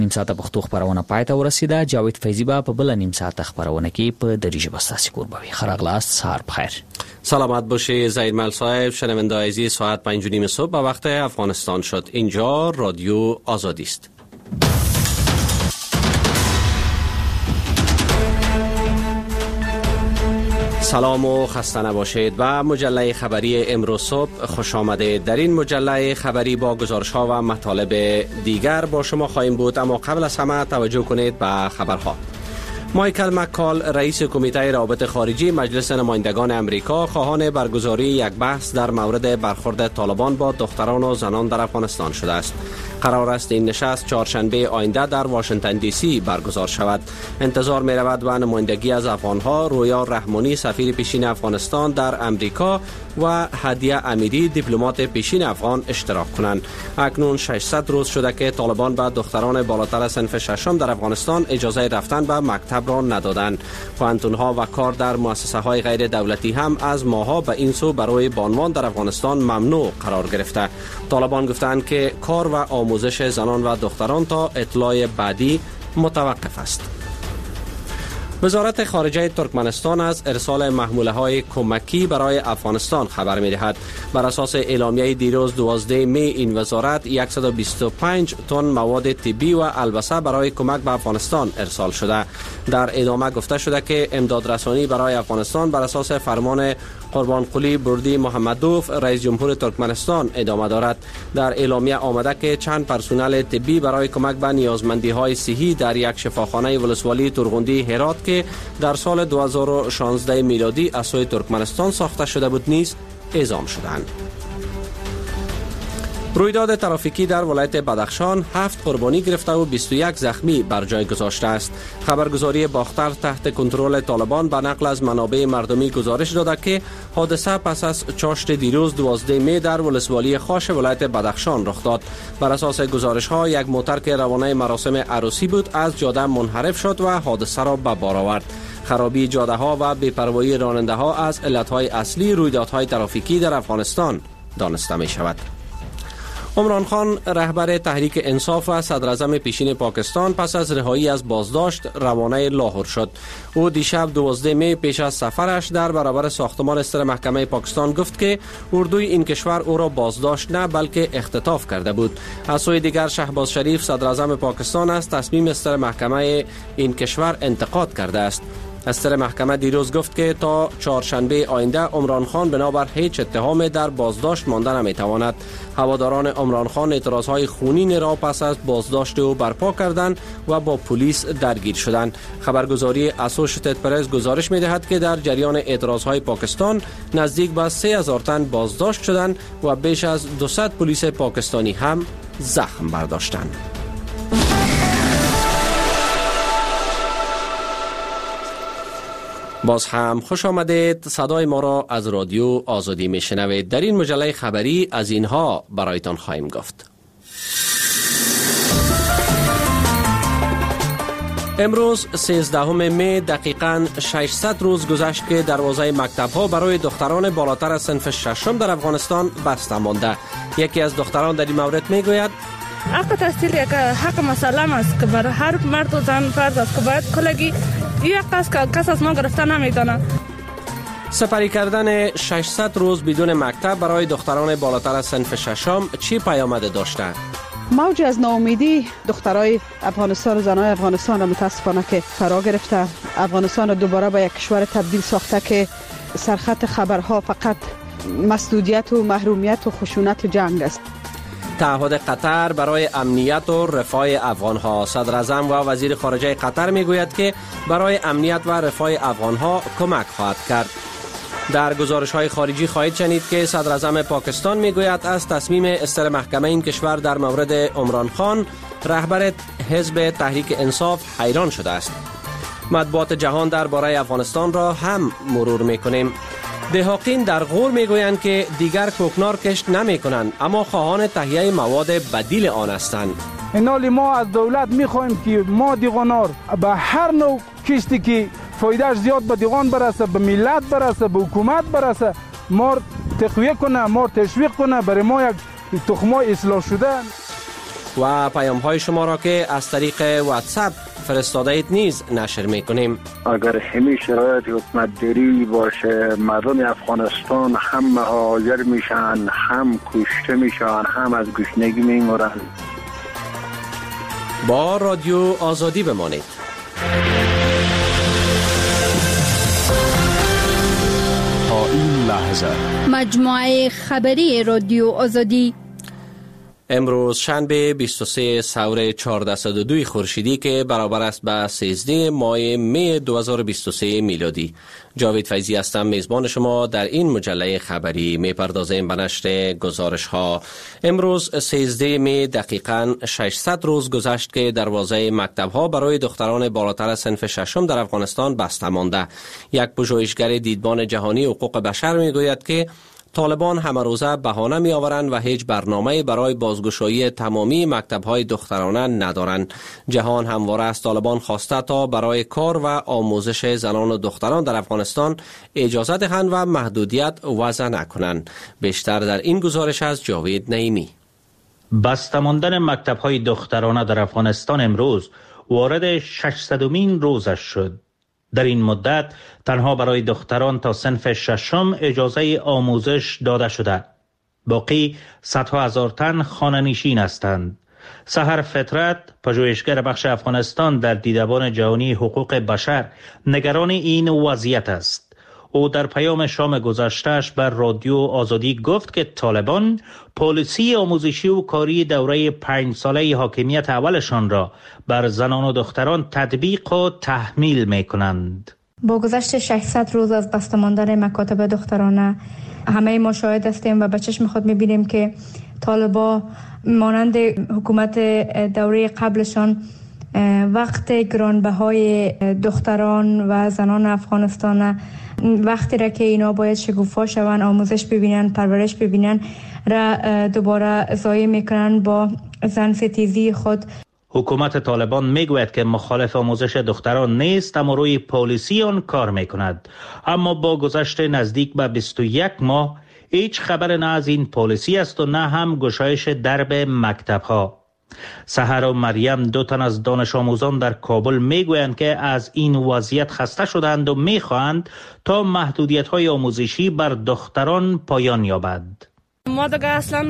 نیم ساعت پښتو خبرونه پای ته ورسیده. جاوید فیضی به په بل نیم ساعت خبرونه کې په دری ژبه ستاسو کوربوي. خراغلاست، سهار بخیر. سلامت باشی زید مل صاحب. شنونده عزیز، ساعت 5:30 صبح به وقت افغانستان شد. اینجا رادیو آزادی است. سلام و خسته نباشید. و مجله خبری امروز صبح خوش آمدید. در این مجله خبری با گزارش ها و مطالب دیگر با شما خواهیم بود، اما قبل از همه توجه کنید به خبرها. مایکل مکال، رئیس کمیته روابط خارجی مجلس نمایندگان امریکا، خواهان برگزاری یک بحث در مورد برخورد طالبان با دختران و زنان در افغانستان شده است. قرار است این نشست چهارشنبه آینده در واشنگتن دی سی برگزار شود. انتظار می رود و نمایندگی از افغانها رویا رحمانی، سفیر پیشین افغانستان در امریکا، و هدیه امیری، دیپلمات پیشین افغان اشتراک کنند. اکنون 600 روز شده که طالبان به دختران بالاتر از صنف ششم در افغانستان اجازه رفتن به مکتب را ندادند. پوهنتون‌ها و کار در مؤسسه‌های غیر دولتی هم از ماه‌ها به این سو برای بانوان در افغانستان ممنوع قرار گرفته. طالبان گفتند که کار و آموزش زنان و دختران تا اطلاع بعدی متوقف است. وزارت خارجه ترکمنستان از ارسال محموله‌های کمکی برای افغانستان خبر می‌دهد. بر اساس اعلامیه دیروز 12 می این وزارت 125 تن مواد طبی و البسه برای کمک به افغانستان ارسال شده. در ادامه گفته شده که امدادرسانی برای افغانستان بر اساس فرمان قربانقلی بردی محمدوف رئیس جمهور ترکمنستان ادامه دارد. در اعلامیه آمده که چند پرسنل طبی برای کمک به نیازمندی‌های صحی در یک شفاخانه ولسوالی ترغندی هرات که در سال 2016 میلادی از سوی ترکمنستان ساخته شده بود نیز اعزام شدند. رویداد ترافیکی در ولایت بدخشان 7 قربانی گرفته و 21 زخمی بر جای گذاشته است. خبرگزاری باختر تحت کنترل طالبان به نقل از منابع مردمی گزارش داده که حادثه پس از چاشت دیروز 12 می در ولسوالی خاش ولایت بدخشان رخ داد. بر اساس گزارش ها یک موتر که روانه مراسم عروسی بود از جاده منحرف شد و حادثه را به بار آورد. خرابی جاده ها و بی‌پروایی راننده ها از علتهای اصلی رویدادهای ترافیکی در افغانستان دانسته می شود. عمران خان، رهبر تحریک انصاف و صدراعظم پیشین پاکستان، پس از رهایی از بازداشت روانه لاهور شد. او دیشب 12 می پیش از سفرش در برابر ساختمان ستر محکمه پاکستان گفت که اردوی این کشور او را بازداشت نه بلکه اختطاف کرده بود. از سوی دیگر شهباز شریف، صدراعظم پاکستان، از تصمیم ستر محکمه این کشور انتقاد کرده است. ستر محکمه دیروز گفت که تا چهارشنبه آینده عمران خان بنابر هیچ اتهام در بازداشت مانده نمیتواند. هواداران عمران خان اعتراضهای خونین را پس از بازداشت او برپا کردند و با پلیس درگیر شدند. خبرگزاری اسوشیتد پرس گزارش می‌دهد که در جریان اعتراضهای پاکستان نزدیک به 3000 تن بازداشت شدند و بیش از 200 پلیس پاکستانی هم زخم برداشتند. باز هم خوش آمدید. صدای ما را از رادیو آزادی میشنوید. در این مجله خبری از اینها برایتان خواهیم گفت. امروز 13 می دقیقاً 600 روز گذشت که دروازه مکتب‌ها برای دختران بالاتر از صنف ششم در افغانستان بسته مانده. یکی از دختران در این مورد میگوید حق تحصیل یک حق مسلم است که برای هر مرد و زن فرض است که باید کلگی یک کس از ما گرفته نمیدانه. سپری کردن 600 روز بدون مکتب برای دختران بالاتر از صنف ششم چی پیامد داشته؟ موج از ناامیدی دخترای افغانستان و زنای افغانستان را متاسفانه که فرا گرفته. افغانستان را دوباره به یک کشور تبدیل ساخته که سرخط خبرها فقط مسدودیت و محرومیت و خشونت و جنگ است. تعهد قطر برای امنیت و رفاه افغان‌ها. صدراعظم و وزیر خارجه قطر میگوید که برای امنیت و رفاه افغان‌ها کمک خواهد کرد. در گزارش‌های خارجی خواهید شنید که صدراعظم پاکستان میگوید از تصمیم ستر محکمه این کشور در مورد عمران خان، رهبر حزب تحریک انصاف، حیران شده است. مطبوعات جهان درباره افغانستان را هم مرور می‌کنیم. دهاقین در غور میگویند که دیگر کوکنار کشت نمی کنند، اما خواهان تهیه مواد بدیل آن هستند. اینالی ما از دولت میخواهیم که ما دیغانار به هر نوع کشتی که فایدهش زیاد به دیغان برسه، به ملت برسه، به حکومت برسه، ما تقویه کنه، ما تشویق کنه، برای ما یک تخمای اصلاح شده. و پیام های شما را که از طریق واتساپ فرستاده اید نیز نشر میکنیم. اگر همین شرایط حکومتداری باشه، مردم افغانستان هم مهاجر میشن، هم کشته میشن، هم از گشنگی میمیرن. با رادیو آزادی بمانید. تا این لحظه مجموعه خبری رادیو آزادی امروز شنبه 23 سور 1402 خورشیدی که برابر است با 13 ماه می 2023 میلادی. جاوید فیضی هستم، میزبان شما در این مجله خبری. میپردازیم به نشر گزارش ها. امروز 13 می دقیقاً 600 روز گذشت که دروازه مکتب ها برای دختران بالاتر از صنف ششم در افغانستان بسته مانده. یک پژوهشگر دیدبان جهانی حقوق بشر میگوید که طالبان همه روزه بهانه می آورند و هیچ برنامه برای بازگشایی تمامی مکتب‌های دخترانه ندارند. جهان همواره از طالبان خواسته تا برای کار و آموزش زنان و دختران در افغانستان اجازه دهند و محدودیت وضع نکنند. بیشتر در این گزارش از جاوید نعیمی. بسته ماندن مکتب‌های دخترانه در افغانستان امروز وارد 600مین روزش شد. در این مدت تنها برای دختران تا صنف ششم اجازه آموزش داده شده. باقی صدها هزار تن خانه‌نشین هستند. سحر فطرت، پژوهشگر بخش افغانستان در دیدبان جهانی حقوق بشر، نگران این وضعیت است. او در پیام شام گذشته‌اش بر رادیو آزادی گفت که طالبان پالیسی آموزشی و کاری دوره 5 ساله حاکمیت اولشان را بر زنان و دختران تطبیق و تحمیل می‌کنند. با گذشت 600 روز از بسته ماندن مکاتب دخترانه همه ما شاهد هستیم و به چشم خود می‌بینیم که طالبان مانند حکومت دوره قبلشان وقت گرانبهای دختران و زنان افغانستان، وقتی را که اینا باید شکوفا شوند، آموزش ببینن، پرورش ببینن، را دوباره ضایع میکنن با زن ستیزی خود. حکومت طالبان میگوید که مخالف آموزش دختران نیست، اما روی پالیسی آن کار میکند. اما با گذشت نزدیک به 21 ماه هیچ خبر نه از این پالیسی است و نه هم گشایش درب مکتب ها. سحر و مریم، 2 تن از دانش آموزان در کابل میگویند که از این وضعیت خسته شدند و میخواهند تا محدودیت‌های آموزشی بر دختران پایان یابد. ما دیگه اصلا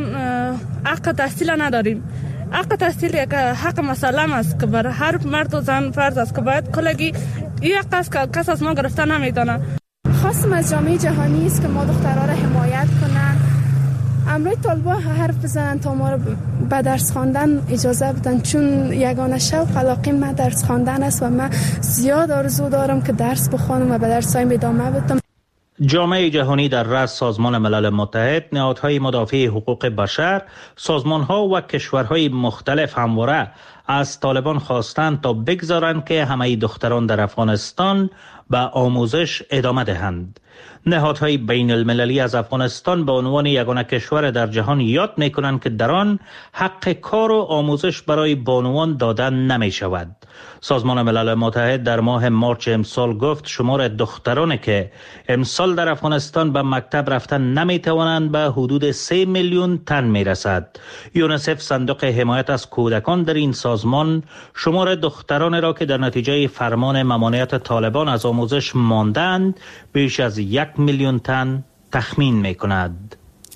حق تحصیل نداریم. حق تحصیل یک حق مسلم است که بر هر مرد و زن فرض است که باید کلگی یک کس از ما گرفته نمیتونه. خواستم از جامعه جهانی است که ما دخترها را حمایت کنن. امروی طالبان حرف بزنن تا ما رو به درس خواندن اجازه بدن، چون یگانه شوق علاقه من درس خواندن است و من زیاد آرزو دارم که درس بخوانم و به درسایم ادامه بدم. جامعه جهانی در رأس سازمان ملل متحد، نهادهای مدافع حقوق بشر، سازمانها و کشورهای مختلف همواره از طالبان خواستند تا بگذارند که همه دختران در افغانستان به آموزش ادامه دهند. نهادهای بین المللی از افغانستان به عنوان یگانه کشور در جهان یاد می‌کنند که در آن حق کار و آموزش برای بانوان داده نمی شود. سازمان ملل متحد در ماه مارچ امسال گفت شمار دخترانی که امسال در افغانستان به مکتب رفتن نمی توانند به حدود 3 میلیون تن می رسد. یونیسف، صندوق حمایت از کودکان، در این سازمان شمار دختران را که در نتیجه فرمان ممانعت طالبان از آموزش ماندند بیش از 1 میلیون تن تخمین می کند.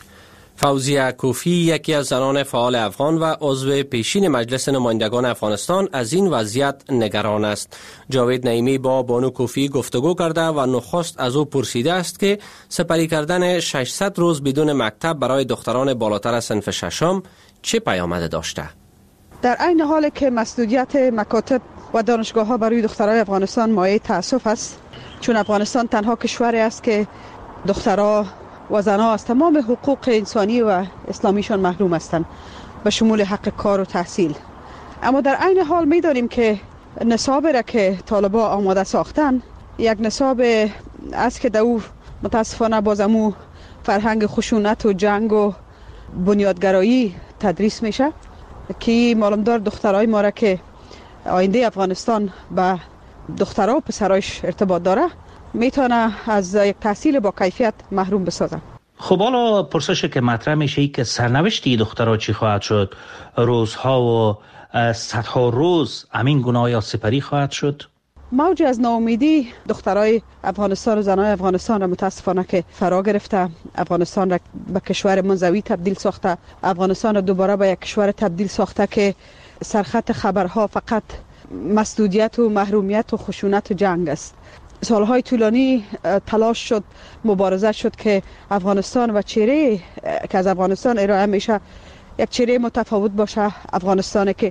فوزیه کوفی، یکی از زنان فعال افغان و عضو پیشین مجلس نمایندگان افغانستان، از این وضعیت نگران است. جاوید نعیمی با بانو کوفی گفتگو کرده و نخست از او پرسیده است که سپری کردن 600 روز بدون مکتب برای دختران بالاتر از صنف ششم چه پیامد داشته؟ در عین حال که مسدودیت مکاتب و دانشگاه ها برای دخترای افغانستان مایه تأسف است، چون افغانستان تنها کشوری است که دخترها و زنها از تمام حقوق انسانی و اسلامیشان محروم هستند، به شمول حق کار و تحصیل. اما در عین حال می‌دانیم که نصاب را که طالبان آماده ساختن یک نصاب است که در او متاسفانه بازمو فرهنگ خشونت و جنگ و بنیادگرایی تدریس میشه که معلومدار دخترای ما را که آینده افغانستان به دخترها و پسرایش ارتباط داره میتونه از یک تحصیل با کیفیت محروم بسازه. خب حالا پرسشی که مطرح میشه ای که سرنوشتی دخترها چی خواهد شد؟ روزها و صدها روز همین گناه یا سپری خواهد شد؟ موج از ناامیدی دخترای افغانستان و زنای افغانستان را متاسفانه که فرا گرفته. افغانستان را به کشور منزوی تبدیل ساخته. افغانستان را دوباره به یک کشور تبدیل ساخته که سرخط خبرها فقط مسدودیت و محرومیت و خشونت و جنگ است. سالهای طولانی تلاش شد، مبارزه شد که افغانستان و چهره که از افغانستان ارائه میشه یک چهره متفاوت باشه. افغانستان که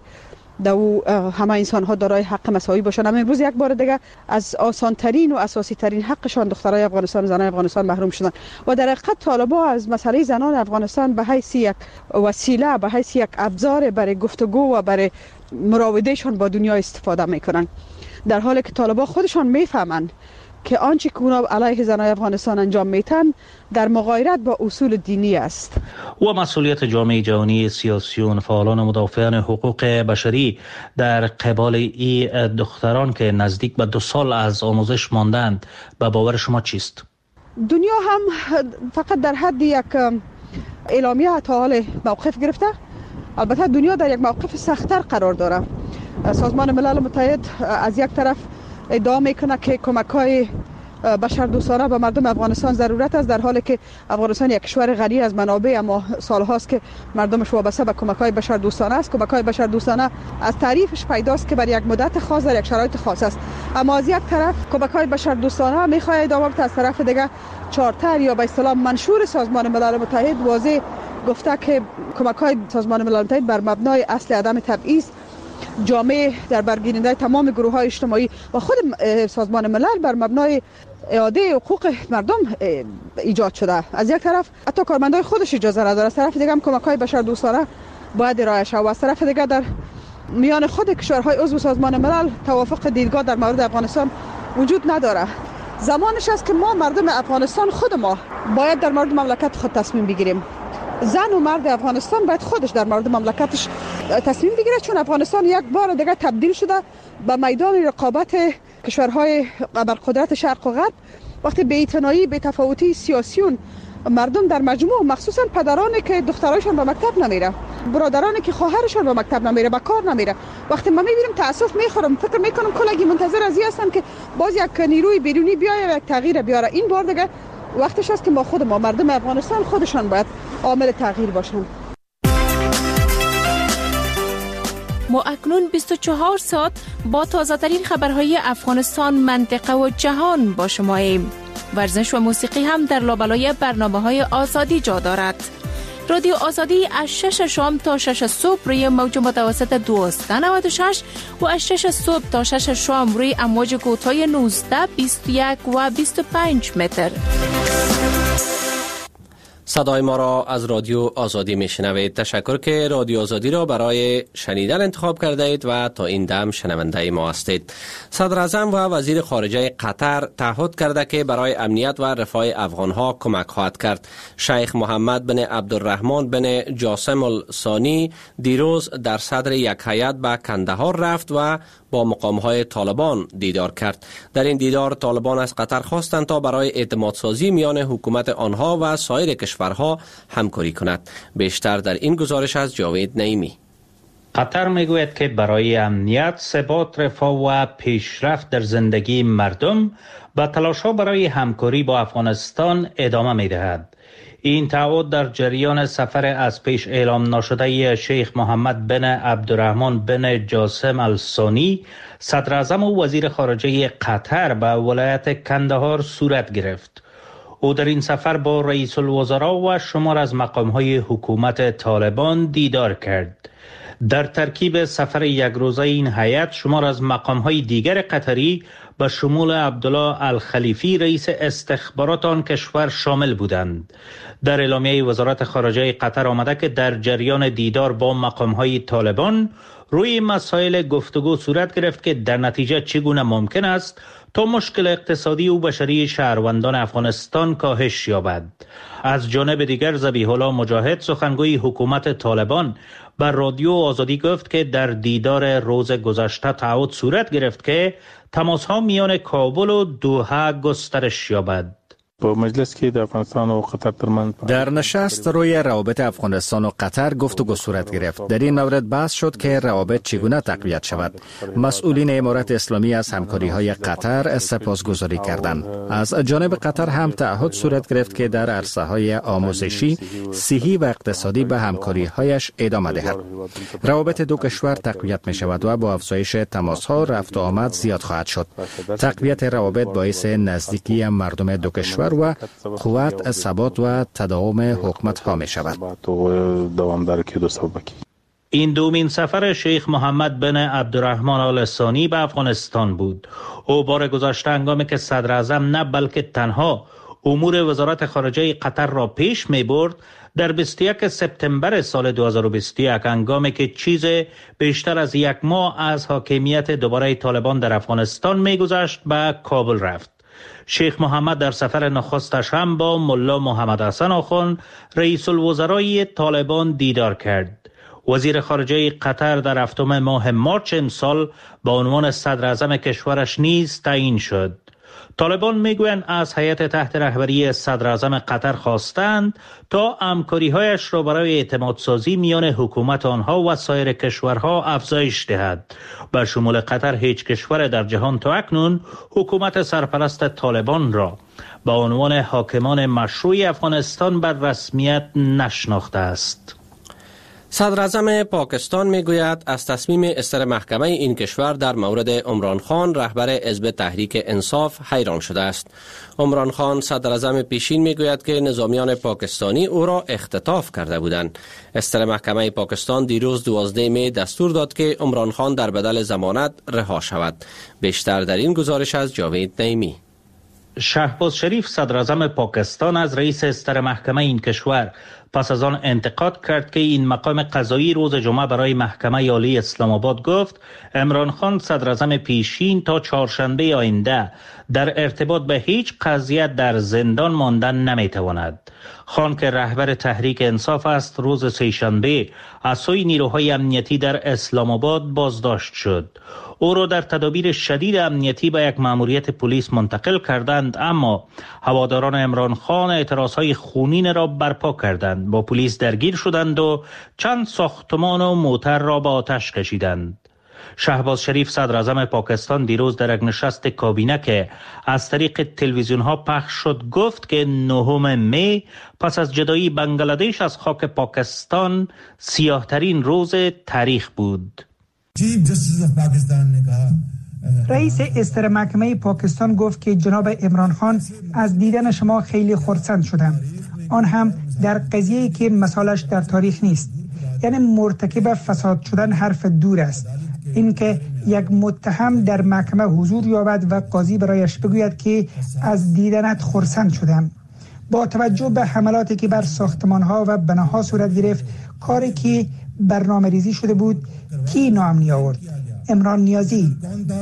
همه انسان ها دارای حق مساوی باشند. اما امروز یک بار دیگه از آسانترین و اساسی ترین حقشان دخترای افغانستان و زنان افغانستان محروم شدند و در حقیقت طالبان از مسئله زنان افغانستان به حیث یک وسیله، به حیث یک ابزار برای گفتگو و برای مراودهشان با دنیا استفاده میکنند، در حالی که طالبان خودشان میفهمند که آنچه که اونا علیه زنان افغانستان انجام میتن در مغایرت با اصول دینی است. و مسئولیت جامعه جهانی، سیاسیون، فعالان مدافعان حقوق بشری در قبال این دختران که نزدیک به 2 سال از آموزش ماندند به باور شما چیست؟ دنیا هم فقط در حد یک اعلامیه تا حال موقف گرفته. البته دنیا در یک موقف سخت‌تر قرار داره. سازمان ملل متحد از یک طرف ادعا میکنه که کمک‌های بشردوستانه به مردم افغانستان ضرورت است، در حالی که افغانستان یک کشور غنی از منابع اما سالهاست که مردمش وابسته به کمک‌های بشردوستانه است. کمک‌های بشردوستانه از تعریفش پیداست که برای یک مدت خاص در یک شرایط خاص است، اما از یک طرف کمک‌های بشردوستانه می‌خواد ادامه بده، از طرف دیگه چارتر یا به اصطلاح منشور سازمان ملل متحد واضح گفته که کمک‌های سازمان ملل متحد بر مبنای اصل عدم تبعیض جامعه در برگیرنده تمام گروه‌های اجتماعی و خود سازمان ملل بر مبنای اعاده حقوق مردم ایجاد شده. از یک طرف حتی کارمندای خودش اجازه نداره، از طرف دیگه هم کمک‌های بشردوستانه باید ارائه شود و از طرف دیگه در میان خود کشورهای عضو سازمان ملل توافق دیدگاه در مورد افغانستان وجود نداره. زمانش است که ما مردم افغانستان خود ما باید در مورد مملکت خود تصمیم بگیریم. زن و مرد افغانستان باید خودش در مورد مملکتش تصمیم بگیره، چون افغانستان یک بار دیگه تبدیل شده به میدان رقابت کشورهای ابرقدرت شرق و غرب. وقتی بی‌اعتنایی، بی‌تفاوتی سیاسیون مردم در مجموع، مخصوصا پدرانی که دخترایشان به مکتب نمیره، برادرانی که خواهرشان به مکتب نمیره، به کار نمیره، وقتی ما میبینیم تاسف میخورم، فکر میکنم کلگی منتظر از این هستن که باز یک نیروی بیرونی بیاید و یک تغییر بیاره. این بار دیگه وقتش است که ما خود ما مردم افغانستان خودشان باید عامل تغییر باشند. ما اکنون 24 ساعت با تازه‌ترین خبرهای افغانستان، منطقه و جهان با شماییم. ورزش و موسیقی هم در لابلای برنامه‌های آزادی جا دارد. رادیو آزادی از 6 شام تا 6 صبح روی موج متوسط 1296 و از 6 صبح تا 6 شام روی امواج کوتاه 19، 21 و 25 متر. صدای ما را از رادیو آزادی میشنوید. تشکر که رادیو آزادی را برای شنیدن انتخاب کرده اید و تا این دم شنونده ما هستید. صدر اعظم و وزیر خارجه قطر تعهد کرده که برای امنیت و رفاه افغانها کمک خواهد کرد. شیخ محمد بن عبدالرحمن بن جاسم الثانی دیروز در صدر یک هیئت به کندهار رفت و با مقامهای طالبان دیدار کرد. در این دیدار طالبان از قطر خواستند تا برای اعتمادسازی میان حکومت آنها و سایر کشورها همکاری کند. بیشتر در این گزارش از جاوید نعیمی. قطر میگوید که برای امنیت، ثبات، رفاه و پیشرفت در زندگی مردم به تلاش‌ها برای همکاری با افغانستان ادامه می‌دهد. این تعهد در جریان سفر از پیش اعلام نشده شیخ محمد بن عبدالرحمن بن جاسم الثانی، صدر اعظم و وزیر خارجه قطر به ولایت کندهار صورت گرفت. او در این سفر با رئیس الوزراء و شمار از مقام‌های حکومت طالبان دیدار کرد. در ترکیب سفر یک روزه این هیئت شمار از مقام‌های دیگر قطری به شمول عبدالله الخلیفی رئیس استخبارات آن کشور شامل بودند. در اعلامیه وزارت خارجه قطر آمده که در جریان دیدار با مقام‌های طالبان روی مسائل گفتگو صورت گرفت که در نتیجه چگونه ممکن است تا مشکل اقتصادی و بشری شهروندان افغانستان کاهش یابد. از جانب دیگر ذبیح الله مجاهد، سخنگوی حکومت طالبان، بر رادیو آزادی گفت که در دیدار روز گذشته تعهد صورت گرفت که تماس‌ها میان کابل و دوحه گسترش یابد. با مجلس که در افغانستان و قطر ترمن در نشست روی روابط افغانستان و قطر گفتگو صورت گرفت. در این مورد بحث شد که روابط چگونه تقویت شود. مسئولین امارات اسلامی از همکاری‌های قطر سپاسگزاری کردند. از جانب قطر هم تعهد صورت گرفت که در عرصه‌های آموزشی، صحی و اقتصادی به همکاری‌هایش ادامه دهد. روابط دو کشور تقویت می‌شود و با افزایش تماس‌ها رفت و آمد زیاد خواهد شد. تقویت روابط باعث نزدیکی مردم دو کشور و قوت، ثبات و تداوم حکومت‌ها می‌شود. این دومین سفر شیخ محمد بن عبدالرحمن آل ثانی به افغانستان بود. او بار گذشته هنگامی که صدر اعظم نه بلکه تنها امور وزارت خارجه قطر را پیش می برد، در 21 سپتامبر سال 2021 هنگامی که چیز بیشتر از یک ماه از حاکمیت دوباره طالبان در افغانستان می گذشت به کابل رفت. شیخ محمد در سفر نخستش هم با ملا محمد حسن آخوند رئیس الوزرای طالبان دیدار کرد. وزیر خارجه قطر در هفتم ماه مارچ امسال به عنوان صدر اعظم کشورش نیز تعیین شد. طالبان میگویند از هیئت تحت رهبری صدر اعظم قطر خواستند تا همکاری‌هایش را برای اعتماد سازی میان حکومت آنها و سایر کشورها افزایش دهد. به شمول قطر هیچ کشور در جهان تا اکنون حکومت سرپرست طالبان را به عنوان حاکمان مشروع افغانستان بر رسمیت نشناخته است. صدر اعظم پاکستان میگوید از تصمیم استر محکمه این کشور در مورد عمران خان رهبر حزب تحریک انصاف حیران شده است. عمران خان صدر اعظم پیشین میگوید که نظامیان پاکستانی او را اختطاف کرده بودند. استر محکمه پاکستان دیروز 12 می دستور داد که عمران خان در بدل ضمانت رها شود. بیشتر در این گزارش از جاوید نعیمی. شهباز شریف صدر اعظم پاکستان از رئیس استر محکمه این کشور پس از آن انتقاد کرد که این مقام قضایی روز جمعه برای محکمه عالی اسلام آباد گفت عمران خان صدر اعظم پیشین تا چهارشنبه آینده در ارتباط به هیچ قضیه در زندان ماندن نمیتواند. خان که رهبر تحریک انصاف است روز سه‌شنبه از سوی نیروهای امنیتی در اسلام آباد بازداشت شد. او را در تدابیر شدید امنیتی به یک مأموریت پلیس منتقل کردند، اما هواداران عمران خان اعتراضهای خونین را برپا کردند. با پلیس درگیر شدند و چند ساختمان و موتر را به آتش کشیدند. شهباز شریف صدر اعظم پاکستان دیروز در یک نشست کابینه که از طریق تلویزیون ها پخش شد گفت که 9 می پس از جدایی بنگلادش از خاک پاکستان سیاه‌ترین روز تاریخ بود. رئیس استر محکمه پاکستان گفت که جناب عمران خان از دیدن شما خیلی خرسند شدم، آن هم در قضیه‌ای که مثالش در تاریخ نیست، یعنی مرتکب فساد شدن حرف دور است. اینکه یک متهم در محکمه حضور یابد و قاضی برایش بگوید که از دیدنت خرسند شدم. با توجه به حملاتی که بر ساختمان‌ها و بناها صورت گرفت، کاری که برنامه ریزی شده بود، کی نام می آورد؟ عمران نیازی.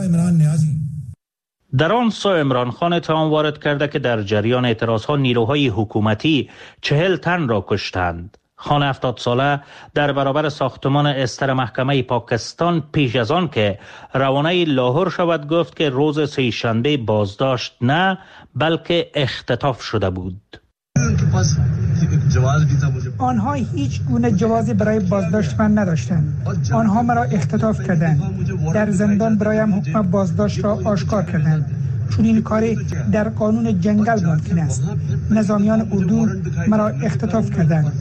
در آن سو عمران خان اتهام وارد کرده که در جریان اعتراضها نیروهای حکومتی 40 تن را کشتند. خان 70 ساله در برابر ساختمان استر محکمه پاکستان پیش از آن که روانه لاهور شود گفت که روز سه‌شنبه بازداشت نه بلکه اختطاف شده بود. آنها هیچ گونه جوازی برای بازداشت من نداشتند. آنها مرا اختطاف کردند. در زندان برایم حکم بازداشت را آشکار کردند، چون این کاری در قانون جنگل ممکن است. نظامیان اردو مرا اختطاف کردند.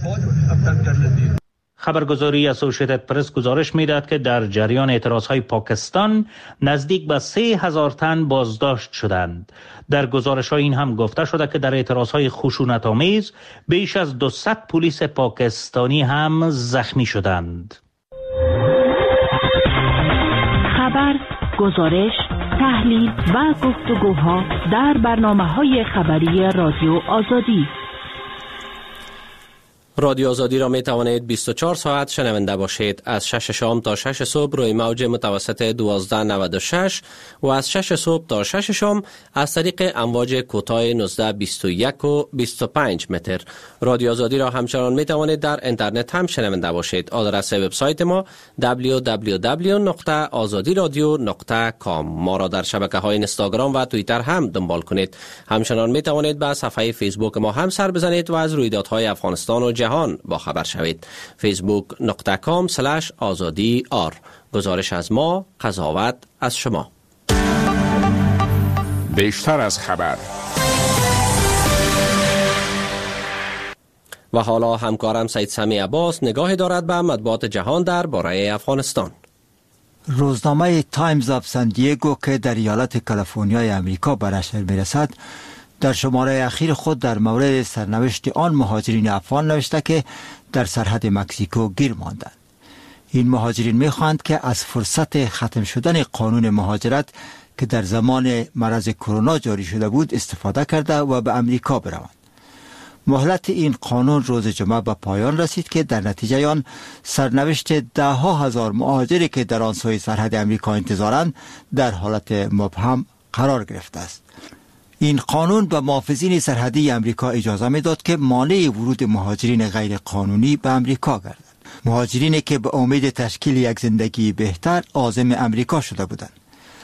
خبرگزاری اسوسییتد پرس گزارش می‌دهد که در جریان اعتراضهای پاکستان نزدیک به 3000 تن بازداشت شدند. در گزارش‌ها این هم گفته شده که در اعتراضهای خشونت‌آمیز بیش از 200 پلیس پاکستانی هم زخمی شدند. خبر، گزارش، تحلیل و گفتگوها در برنامه‌های خبری رادیو آزادی. رادیو آزادی را می توانید 24 ساعت شنونده باشید. از 6 شام تا 6 صبح روی موج متوسط 1296 و از 6 صبح تا 6 شام از طریق امواج کوتاه 1921 و 25 متر. رادیو آزادی را همچنان می توانید در اینترنت هم شنونده باشید. آدرس وبسایت ما www.azadiradio.com. ما را در شبکه‌های اینستاگرام و توییتر هم دنبال کنید. همچنان می توانید به صفحه فیسبوک ما هم سر بزنید و از رویدادهای افغانستان و جهان با خبر شوید. facebook.com/azadi_r. گزارش از ما، قضاوت از شما. بیشتر از خبر. و حالا همکارم سید سمی عباس نگاهی دارد به مطبوعات جهان در باره افغانستان. روزنامه تایمز آف سان دیگو که در ایالت کالیفرنیای امریکا به نشر می‌رسد، در شماره اخیر خود در مورد سرنوشت آن مهاجرین افغان نوشته که در سرحد مکزیکو گیر ماندند. این مهاجرین می‌خواهند که از فرصت ختم شدن قانون مهاجرت که در زمان مرض کرونا جاری شده بود استفاده کرده و به امریکا بروند. مهلت این قانون روز جمعه به پایان رسید که در نتیجه آن سرنوشت ده‌ها هزار مهاجری که در آن سوی سرحد امریکا انتظارند در حالت مبهم قرار گرفته است. این قانون به محافظین سرحدی امریکا اجازه می‌داد که مانع ورود مهاجرین غیر قانونی به امریکا گردند. مهاجرینی که به امید تشکیل یک زندگی بهتر عازم امریکا شده بودند.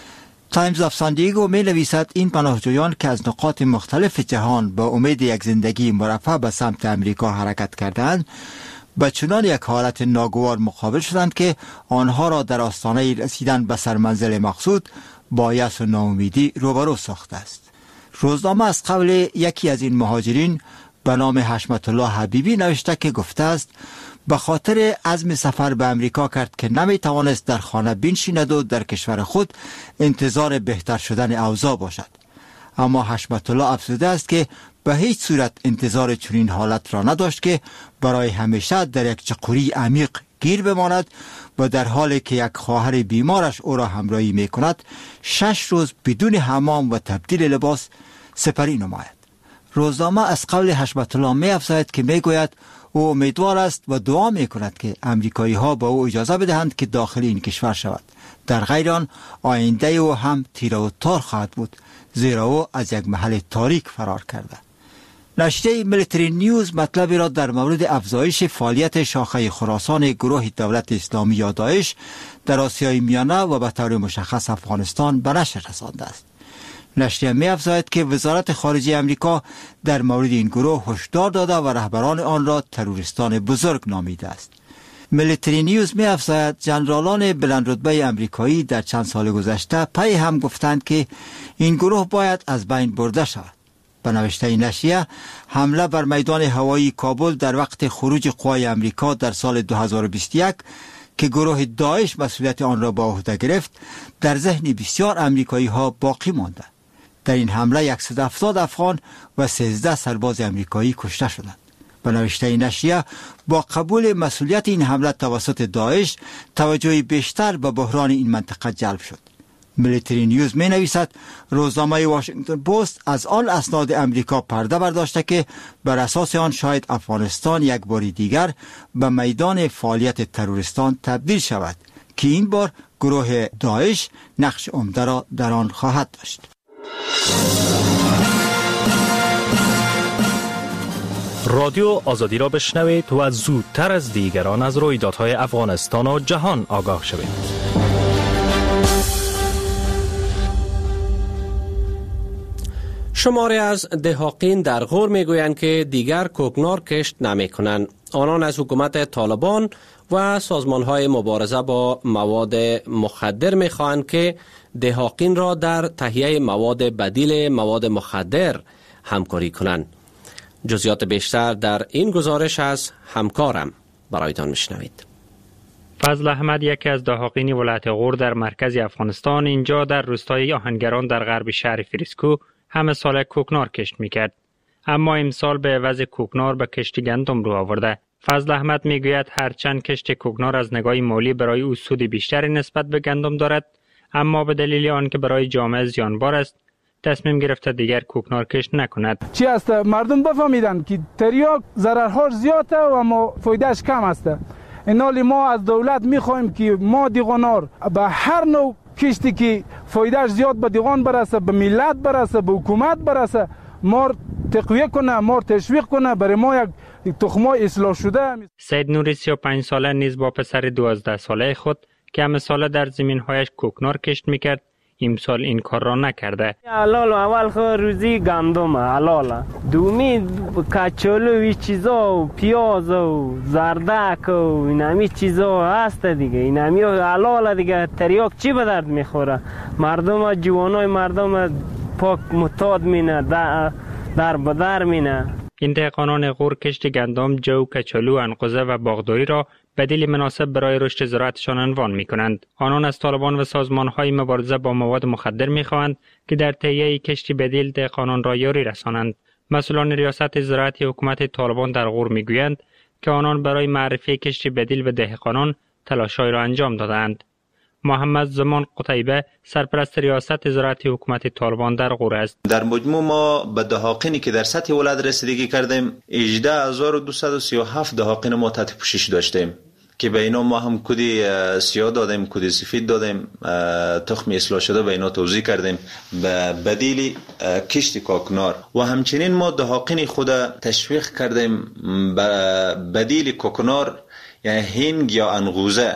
تایمز آف سان دیگو می نویسد این پناهجویان که از نقاط مختلف جهان با امید یک زندگی مرفه به سمت امریکا حرکت کردند، به چنان یک حالت ناگوار مقابل شدند که آنها را در آستانه رسیدن به سرمنزل مقصود با یأس و ناامیدی روبرو ساخته است. روزنامه از قول یکی از این مهاجرین به نام حشمت الله حبیبی نوشته که گفته است به خاطر عزم سفر به امریکا کرد که نمی توانست در خانه بنشیند و در کشور خود انتظار بهتر شدن اوضاع باشد. اما حشمت الله افزوده است که به هیچ صورت انتظار چنین حالت را نداشت که برای همیشه در یک چقوری عمیق گیر بماند و در حالی که یک خواهر بیمارش او را همراهی می کند 6 روز بدون حمام و تبدیل لباس سپری نماید. روزنامه از قول حشمت الله می افزاید که می گوید او امیدوار است و دعا می کند که امریکایی ها با او اجازه بدهند که داخل این کشور شود. در غیر آن آینده او هم تیره و تار خواهد بود، زیرا او از یک محل تاریک فرار کرده. نشریه میلیتری نیوز مطلبی را در مورد افزایش فعالیت شاخه خراسان گروه دولت اسلامی یا داعش در آسیای میانه و به طور مشخص افغانستان به نشر رسانده است. نشریه می افزاید که وزارت خارجه امریکا در مورد این گروه هشدار داده و رهبران آن را تروریستان بزرگ نامیده است. میلیتری نیوز می افزاید ژنرالان بلند رتبه امریکایی در چند سال گذشته پی هم گفتند که این گروه باید از بین برده شود. به نوشته نشریه، حمله بر میدان هوایی کابل در وقت خروج قوای امریکا در سال 2021 که گروه داعش مسئولیت آن را به عهده گرفت، در ذهن بسیار امریکایی ها باقی مانده. در این حمله 170 افغان و 13 سرباز امریکایی کشته شدند. به نوشته نشریه، با قبول مسئولیت این حمله توسط داعش، توجه بیشتر به بحران این منطقه جلب شد. میلیتری نیوز می نویسد روزنامه واشنگتن پست از آن اسناد امریکا پرده برداشته که بر اساس آن شاید افغانستان یک بار دیگر به میدان فعالیت تروریستان تبدیل شود که این بار گروه داعش نقش عمده را در آن خواهد داشت. رادیو آزادی را بشنوید و زودتر از دیگران از رویدادهای افغانستان و جهان آگاه شوید. شماری از دهاقین در غور میگویند که دیگر کوکنار کشت نمی کنند. آنان از حکومت طالبان و سازمانهای مبارزه با مواد مخدر میخواهند که دهاقین را در تهیه مواد بدیل مواد مخدر همکاری کنند. جزئیات بیشتر در این گزارش از همکارم برایتان میشنوید. فضل احمد یکی از دهاقین ولایت غور در مرکز افغانستان اینجا در روستای آهنگران در غرب شهر فریسکو همه سال کوکنار کشت میکرد. اما امسال به عوض کوکنار به کشت گندم رو آورده. فضل احمد میگوید هرچند کشت کوکنار از نگاه مالی برای او سود بیشتری نسبت به گندم دارد، اما به دلیل آنکه برای جامعه زیانبار است تصمیم گرفته دیگر کوکنار کشت نکند. چی است مردم بفهمیدن که تریاک ضررهاش زیاده و اما فایدهش کم است. اینالی ما از دولت میخوایم که ما دیغانار به هر نوع کشتی که فایدهش زیاد به دیغان برسه، به ملت برسه، به حکومت برسه، ما تقویه کنه، ما تشویق کنه، برای ما یک تخمای اصلاح شده. سید نوری 35 ساله نیز با پسر 12 ساله خود که همه ساله در زمین‌هایش کوکنار کشت میکرد، امسال این کار را نکرده. حلال اول خو روزی گندم حلاله، دومی کچالو و چیزا و پیاز و زردک و اینمی چیزا هست دیگه. اینمی حلاله دیگه. تریاک چی به درد میخوره؟ مردم جوانای مردم پاک متاد مینه، در بدر مینه. این دهقانان غور کشت گندم، جو، کچالو، انقوزه و باغداری را بدیل مناسب برای رشد زراعتشان عنوان می‌کنند. آنان از طالبان و سازمان‌های مبارزه با مواد مخدر می‌خواهند که در تهیه کشتی بدیل دهقانان را یاری رسانند. مسئولان ریاست زراعتی حکومت طالبان در غور می‌گویند که آنان برای معرفی کشتی بدیل به دهقانان تلاش‌هایی را انجام دادند. محمد زمان قتیبه سرپرست ریاست زراعتی حکومت طالبان در غور است. در مجموع ما به دهاقینی که در سطح ولایت رسیدگی کردیم 18237 دهاقین ما تحت پوشش داشتیم که به اینا ما هم کدی سیاه دادیم، کدی سفید دادیم، تخم اصلاح شده به اینا توزیع کردیم به بدیل کشت کوکنار و همچنین ما دهاقین خود تشویق کردیم به بدیل کوکنار یعنی هینگ یا انقوزه.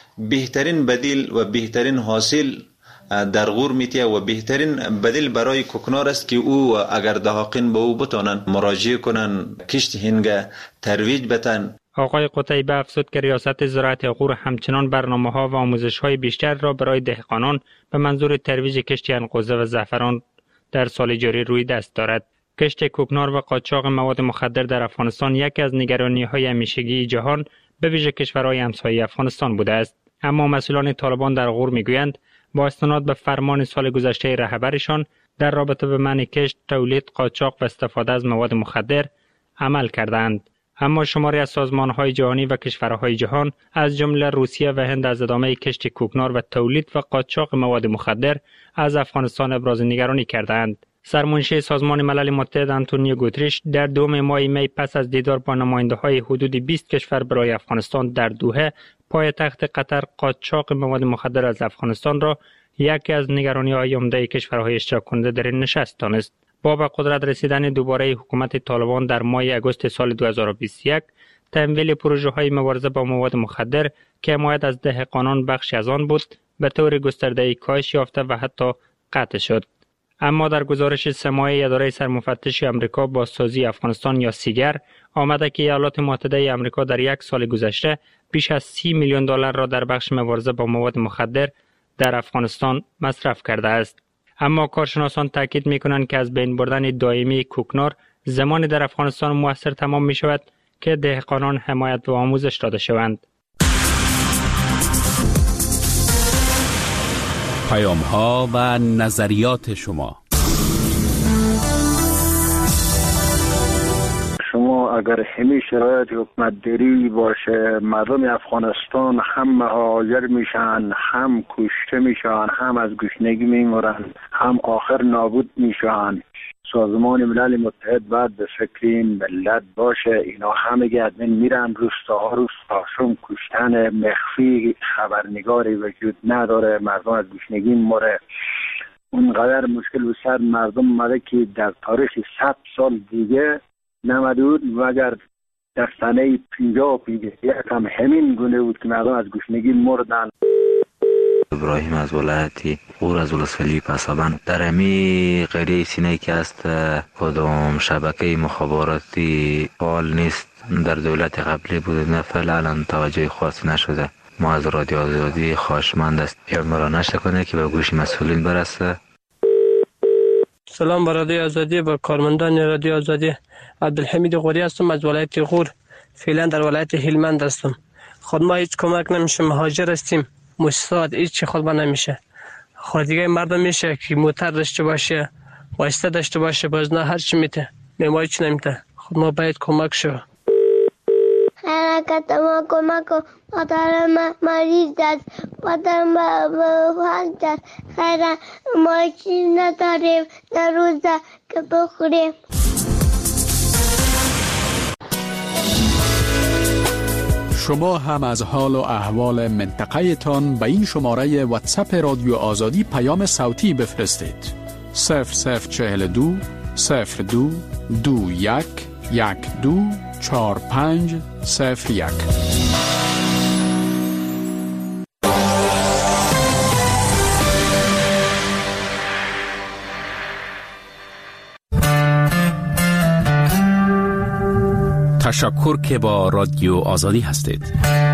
بهترین بدیل و بهترین حاصل در غور میتیه و بهترین بدیل برای کوکنار است که او اگر دهاقین به او بتانن مراجعه کنن کشت هینگ ترویج بتن. آقای قتیبه افزود که ریاست زراعت غور همچنان برنامه‌ها و آموزش‌های بیشتر را برای دهقانان به منظور ترویج کشت انقوزه و زعفران در سال جاری روی دست دارد. کشت کوکنار و قاچاق مواد مخدر در افغانستان یکی از نگرانی‌های همیشگی جهان به ویژه کشورهای همسایه افغانستان بوده است. اما مسئولان طالبان در غور میگویند با استناد به فرمان سال گذشته رهبرشان در رابطه به منع کشت، تولید، قاچاق و استفاده از مواد مخدر عمل کردند. اما شماری از سازمان‌های جهانی و کشورهای جهان از جمله روسیه و هند از ادامه کشت کوکنار و تولید و قاچاق مواد مخدر از افغانستان ابراز نگرانی کردند. سرمنشی سازمان ملل متحد آنتونیو گوتریش در 2 ماه می پس از دیدار با نماینده‌های حدود 20 کشور برای افغانستان در دوحه، پایتخت قطر، قاچاق مواد مخدر از افغانستان را یکی از نگرانی‌های عمده کشورهای اشتراک کننده در این نشست دانست. با به قدرت رسیدن دوباره حکومت طالبان در ماه اگست سال 2021، تمویل پروژه‌های مبارزه با مواد مخدر که حمایت از دهقانان بخشی از آن بود، به طور گسترده کاهش یافته و حتی قطع شد. اما در گزارش سه‌ماهه اداره سرمفتش آمریکا با سازی افغانستان یا سیگر آمده که ایالات متحده آمریکا در یک سال گذشته بیش از 30 میلیون دلار را در بخش مبارزه با مواد مخدر در افغانستان مصرف کرده است. اما کارشناسان تاکید می‌کنند که از بین بردن دائمی کوکنار زمانی در افغانستان مؤثر تمام می‌شود که دهقانان حمایت و آموزش داده شوند. پیام‌ها و نظریات شما. شما اگر همین شرایط حکومت داری باشه، مردم افغانستان هم مهاجر میشن، هم کشته میشن، هم از گشنگی میمرن، هم آخر نابود میشن. سازمان ملل متحد باید به فکر این ملت باشه. اینا همه ادمین میرن روستاها شون کشتن مخفی، خبرنگاری وجود نداره، مردم از گشنگی مره. اونقدر مشکل و سر مردم مده که در تاریخ 100 سال دیگه نمدود و اگر در سنه 50 هم همین گونه بود که مردم از گشنگی مردن. ابراهیم از ولایتی غور از ولسوالی پسابند. در امی قریه سینه که است کدام شبکه مخابراتی فعال نیست، در دولت قبلی بود، نه فعلا توجه خاصی نشده. ما از رادیو آزادی خواهشمند است پیام را نشر کنه که به گوش مسئولین برسه. سلام بر رادیو آزادی، با کارمندان رادیو آزادی. عبدالحمید غوری هستم از ولایت غور. فعلا در ولایت هلمند هستم. خود ما هیچ کمک نمیشه، مهاجر هستیم، مستعد هیچ خود با نمیشه. خود دیگه مردم میشه که موتر داشته باشه، واسطه داشته باشه، باز نه هر چی میته، ما هیچ نمیته. خود ما باید کمک شو. حرکت ما کمک مادر مریض است، مادرم در خیرن، ما چیز نداریم در روزه که بخوریم. شما هم از حال و احوال منطقه تان به این شماره واتساپ رادیو آزادی پیام صوتی بفرستید. 0042 02 21 12 45 01. تشکر که با رادیو آزادی هستید.